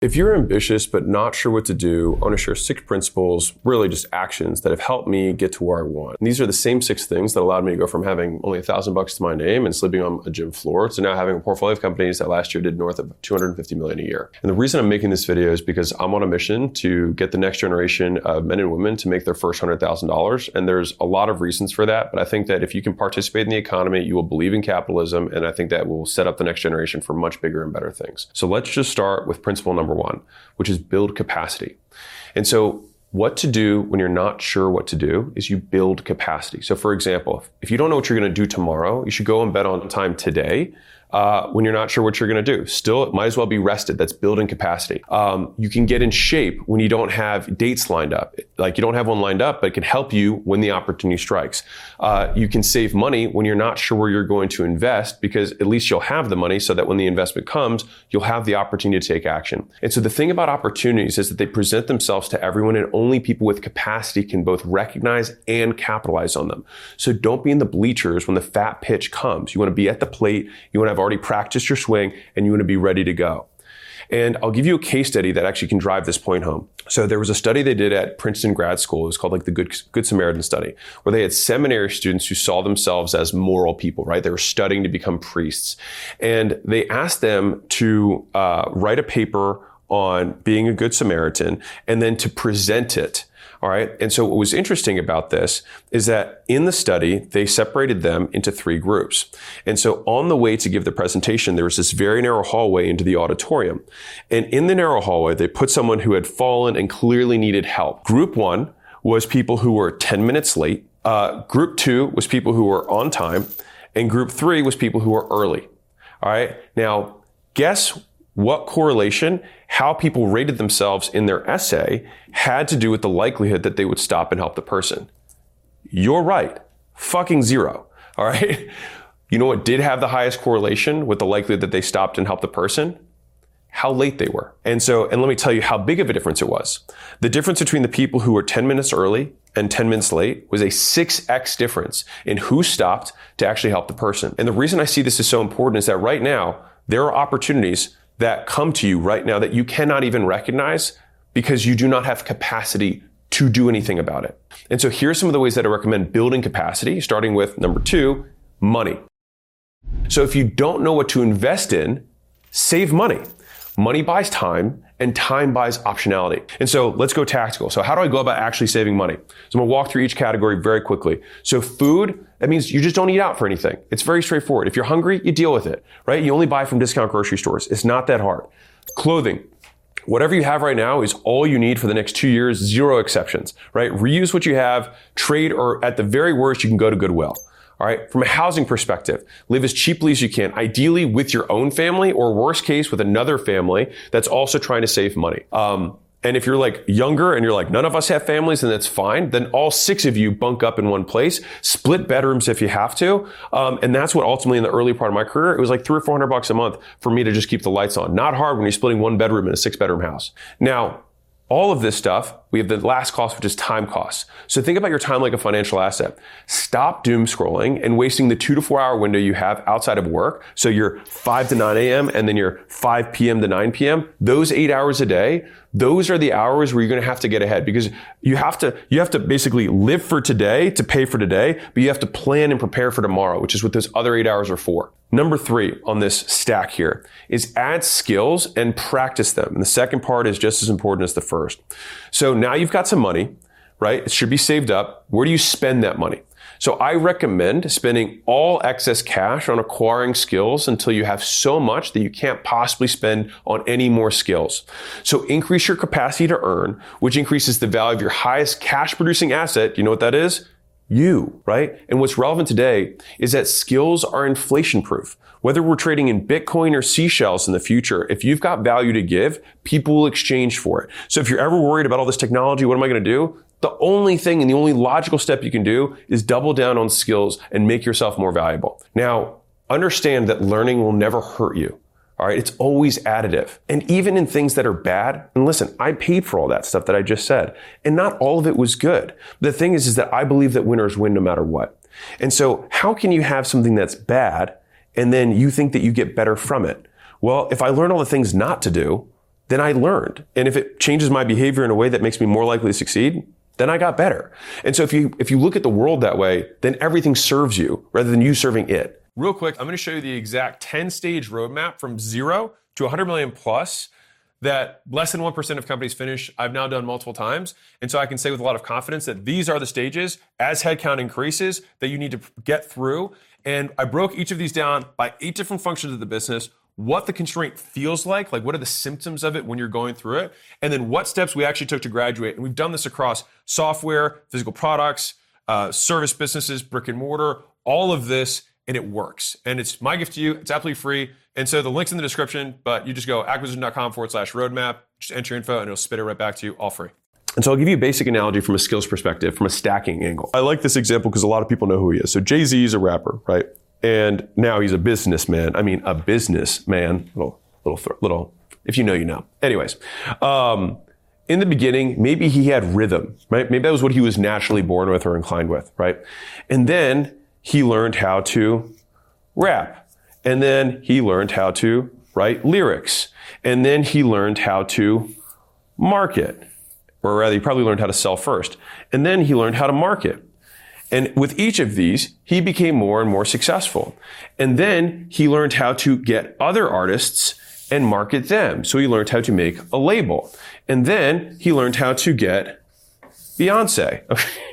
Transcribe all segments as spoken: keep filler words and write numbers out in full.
If you're ambitious but not sure what to do, I want to share six principles, really just actions that have helped me get to where I want. And these are the same six things that allowed me to go from having only a thousand bucks to my name and sleeping on a gym floor to now having a portfolio of companies that last year did north of two hundred fifty million a year. And the reason I'm making this video is because I'm on a mission to get the next generation of men and women to make their first one hundred thousand dollars. And there's a lot of reasons for that. But I think that if you can participate in the economy, you will believe in capitalism. And I think that will set up the next generation for much bigger and better things. So let's just start with principle number one, which is build capacity. And so what to do when you're not sure what to do is you build capacity. So for example, if you don't know what you're going to do tomorrow, you should go and bet on time today. Uh, when you're not sure what you're going to do, still, it might as well be rested. That's building capacity. Um, you can get in shape when you don't have dates lined up. Like you don't have one lined up, but it can help you when the opportunity strikes. Uh, you can save money when you're not sure where you're going to invest, because at least you'll have the money so that when the investment comes, you'll have the opportunity to take action. And so the thing about opportunities is that they present themselves to everyone, and only people with capacity can both recognize and capitalize on them. So don't be in the bleachers when the fat pitch comes. You want to be at the plate. You want to have already practiced your swing, and you want to be ready to go. And I'll give you a case study that actually can drive this point home. So there was a study they did at Princeton grad school. It was called like the Good, Good Samaritan study, where they had seminary students who saw themselves as moral people, right? They were studying to become priests. And they asked them to uh, write a paper on being a good Samaritan and then to present it. All right. And so what was interesting about this is that in the study, they separated them into three groups. And so on the way to give the presentation, there was this very narrow hallway into the auditorium. And in the narrow hallway, they put someone who had fallen and clearly needed help. Group one was people who were ten minutes late. Uh, group two was people who were on time. And group three was people who were early. All right. Now, guess what correlation, how people rated themselves in their essay had to do with the likelihood that they would stop and help the person. You're right. Fucking zero. All right. You know what did have the highest correlation with the likelihood that they stopped and helped the person? How late they were. And so, and let me tell you how big of a difference it was. The difference between the people who were ten minutes early and ten minutes late was a six X difference in who stopped to actually help the person. And the reason I see this is so important is that right now, there are opportunities that come to you right now that you cannot even recognize because you do not have capacity to do anything about it. And so here's some of the ways that I recommend building capacity, starting with number two, money. So if you don't know what to invest in, save money. Money buys time, and time buys optionality. And so let's go tactical. So how do I go about actually saving money? So I'm gonna walk through each category very quickly. So food, that means you just don't eat out for anything. It's very straightforward. If you're hungry, you deal with it, right? You only buy from discount grocery stores. It's not that hard. Clothing. Whatever you have right now is all you need for the next two years, zero exceptions, right? Reuse what you have, trade, or at the very worst, you can go to Goodwill. All right. From a housing perspective, live as cheaply as you can, ideally with your own family, or worst case with another family that's also trying to save money. Um, and if you're like younger and you're like, none of us have families, then that's fine. Then all six of you bunk up in one place, split bedrooms if you have to. Um, and that's what ultimately in the early part of my career, it was like three or four hundred bucks a month for me to just keep the lights on. Not hard when you're splitting one bedroom in a six bedroom house. Now, all of this stuff, we have the last cost, which is time costs. So think about your time like a financial asset. Stop doom scrolling and wasting the two to four hour window you have outside of work. So your five to nine a.m. and then your five p.m. to nine p.m. Those eight hours a day, those are the hours where you're going to have to get ahead, because you have to, you have to basically live for today to pay for today, but you have to plan and prepare for tomorrow, which is what those other eight hours are for. Number three on this stack here is add skills and practice them. And the second part is just as important as the first. So now you've got some money, right? It should be saved up. Where do you spend that money? So I recommend spending all excess cash on acquiring skills until you have so much that you can't possibly spend on any more skills. So increase your capacity to earn, which increases the value of your highest cash producing asset. You know what that is? You, right? And what's relevant today is that skills are inflation proof. Whether we're trading in Bitcoin or seashells in the future, if you've got value to give, people will exchange for it. So if you're ever worried about all this technology, what am I going to do? The only thing and the only logical step you can do is double down on skills and make yourself more valuable. Now, understand that learning will never hurt you. All right. It's always additive. And even in things that are bad, and listen, I paid for all that stuff that I just said, and not all of it was good. The thing is, is that I believe that winners win no matter what. And so how can you have something that's bad and then you think that you get better from it? Well, if I learn all the things not to do, then I learned. And if it changes my behavior in a way that makes me more likely to succeed, then I got better. And so if you if you look at the world that way, then everything serves you rather than you serving it. Real quick, I'm going to show you the exact ten-stage roadmap from zero to one hundred million plus that less than one percent of companies finish. I've now done multiple times. And so I can say with a lot of confidence that these are the stages as headcount increases that you need to get through. And I broke each of these down by eight different functions of the business, what the constraint feels like, like what are the symptoms of it when you're going through it, and then what steps we actually took to graduate. And we've done this across software, physical products, uh, service businesses, brick and mortar, all of this, and it works. And it's my gift to you. It's absolutely free. And so the link's in the description, but you just go acquisition.com forward slash roadmap, just enter your info and it'll spit it right back to you, all free. And so I'll give you a basic analogy from a skills perspective, from a stacking angle. I like this example because a lot of people know who he is. So Jay-Z is a rapper, right? And now he's a businessman. I mean, a businessman. Little, little, little, if you know, you know. Anyways, um, in the beginning, maybe he had rhythm, right? Maybe that was what he was naturally born with or inclined with, right? And then he learned how to rap. And then he learned how to write lyrics. And then he learned how to market. Or rather, he probably learned how to sell first. And then he learned how to market. And with each of these, he became more and more successful. And then he learned how to get other artists and market them. So he learned how to make a label. And then he learned how to get Beyonce.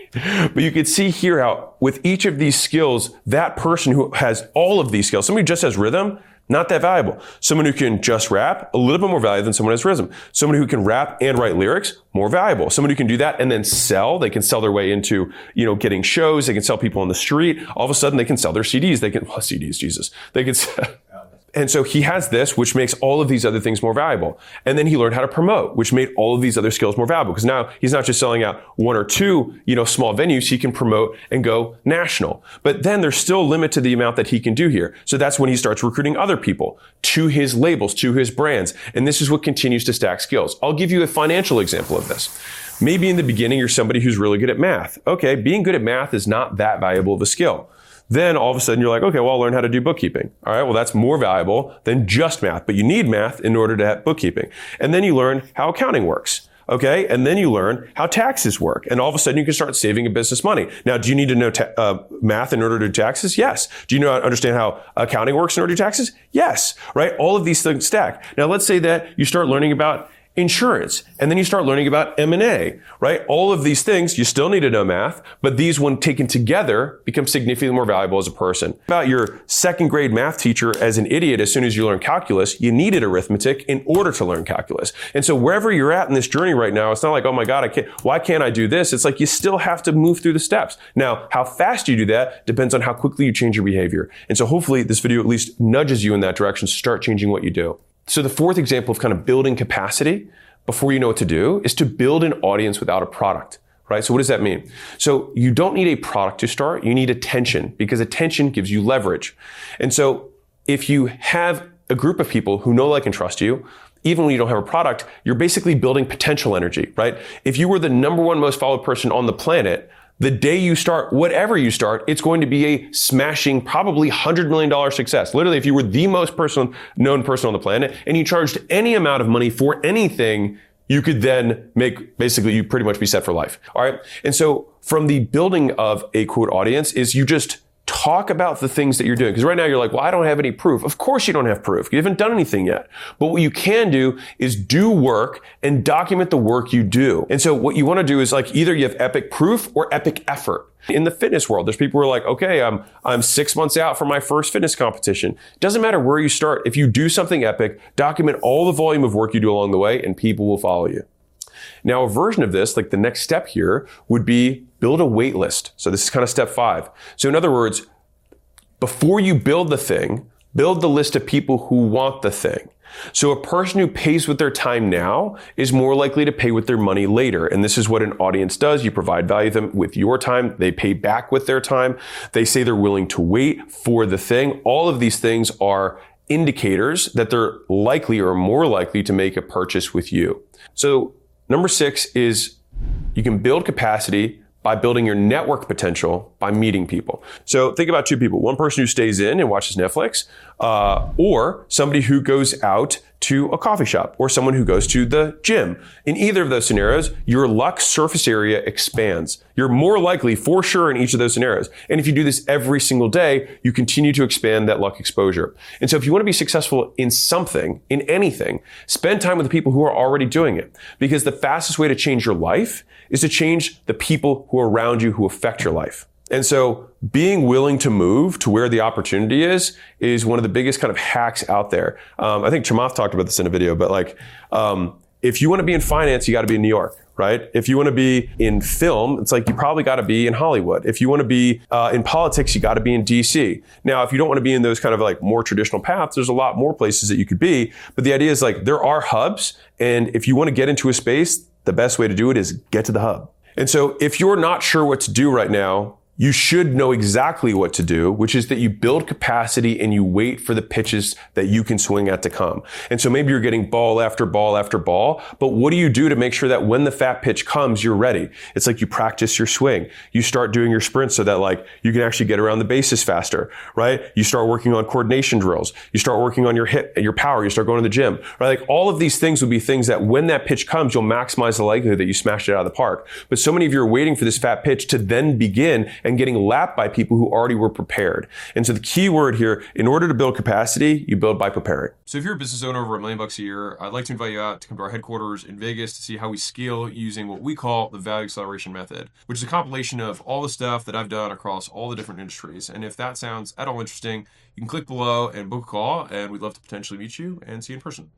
But you could see here how with each of these skills, that person who has all of these skills, somebody who just has rhythm, not that valuable. Someone who can just rap, a little bit more valuable than someone who has rhythm. Someone who can rap and write lyrics, more valuable. Someone who can do that and then sell, they can sell their way into, you know, getting shows, they can sell people on the street. All of a sudden they can sell their C Ds, they can, well, C Ds, Jesus. They can sell. And so he has this, which makes all of these other things more valuable. And then he learned how to promote, which made all of these other skills more valuable. Because now he's not just selling out one or two, you know, small venues. He can promote and go national. But then there's still a limit to the amount that he can do here. So that's when he starts recruiting other people to his labels, to his brands. And this is what continues to stack skills. I'll give you a financial example of this. Maybe in the beginning, you're somebody who's really good at math. Okay, being good at math is not that valuable of a skill. Then all of a sudden you're like, okay, well, I'll learn how to do bookkeeping. All right, well, that's more valuable than just math, but you need math in order to have bookkeeping. And then you learn how accounting works. Okay, and then you learn how taxes work. And all of a sudden you can start saving a business money. Now, do you need to know ta- uh, math in order to do taxes? Yes. Do you know understand how accounting works in order to do taxes? Yes. Right? All of these things stack. Now, let's say that you start learning about insurance, and then you start learning about M and A, right? All of these things, you still need to know math, but these, when taken together, become significantly more valuable as a person. About your second grade math teacher as an idiot, as soon as you learn calculus, you needed arithmetic in order to learn calculus. And so wherever you're at in this journey right now, it's not like, oh my God, I can't, why can't I do this? It's like you still have to move through the steps. Now, how fast you do that depends on how quickly you change your behavior. And so hopefully this video at least nudges you in that direction to start changing what you do. So the fourth example of kind of building capacity before you know what to do is to build an audience without a product, right? So what does that mean? So you don't need a product to start. You need attention, because attention gives you leverage. And so if you have a group of people who know, like, and trust you, even when you don't have a product, you're basically building potential energy, right? If you were the number one most followed person on the planet, the day you start, whatever you start, it's going to be a smashing, probably one hundred million dollars success. Literally, if you were the most person, known person on the planet and you charged any amount of money for anything, you could then make, basically, you pretty much be set for life. All right. And so from the building of a quote audience is you just talk about the things that you're doing. Because right now you're like, well, I don't have any proof. Of course you don't have proof. You haven't done anything yet. But what you can do is do work and document the work you do. And so what you want to do is, like, either you have epic proof or epic effort. In the fitness world, there's people who are like, okay, I'm, I'm six months out from my first fitness competition. It doesn't matter where you start. If you do something epic, document all the volume of work you do along the way and people will follow you. Now, a version of this, like the next step here, would be build a wait list. So this is kind of step five. So in other words, before you build the thing, build the list of people who want the thing. So a person who pays with their time now is more likely to pay with their money later. And this is what an audience does. You provide value to them with your time. They pay back with their time. They say they're willing to wait for the thing. All of these things are indicators that they're likely or more likely to make a purchase with you. So number six is you can build capacity by building your network potential by meeting people. So think about two people. One person who stays in and watches Netflix, uh, or somebody who goes out to a coffee shop or someone who goes to the gym. In either of those scenarios, your luck surface area expands. You're more likely for sure in each of those scenarios. And if you do this every single day, you continue to expand that luck exposure. And so if you want to be successful in something, in anything, spend time with the people who are already doing it. Because the fastest way to change your life is to change the people who are around you who affect your life. And so being willing to move to where the opportunity is, is one of the biggest kind of hacks out there. Um, I think Chamath talked about this in a video, but like, um, if you want to be in finance, you got to be in New York, right? If you want to be in film, it's like you probably got to be in Hollywood. If you want to be uh, in politics, you got to be in D C. Now, if you don't want to be in those kind of like more traditional paths, there's a lot more places that you could be. But the idea is like there are hubs. And if you want to get into a space, the best way to do it is get to the hub. And so if you're not sure what to do right now, you should know exactly what to do, which is that you build capacity and you wait for the pitches that you can swing at to come. And so maybe you're getting ball after ball after ball, but what do you do to make sure that when the fat pitch comes, you're ready? It's like you practice your swing. You start doing your sprints so that like you can actually get around the bases faster, right? You start working on coordination drills. You start working on your hit, your power. You start going to the gym, right? Like all of these things would be things that when that pitch comes, you'll maximize the likelihood that you smashed it out of the park. But so many of you are waiting for this fat pitch to then begin and getting lapped by people who already were prepared. And so the key word here, in order to build capacity, you build by preparing. So if you're a business owner over a million bucks a year, I'd like to invite you out to come to our headquarters in Vegas to see how we scale using what we call the value acceleration method, which is a compilation of all the stuff that I've done across all the different industries. And if that sounds at all interesting, you can click below and book a call, and we'd love to potentially meet you and see you in person.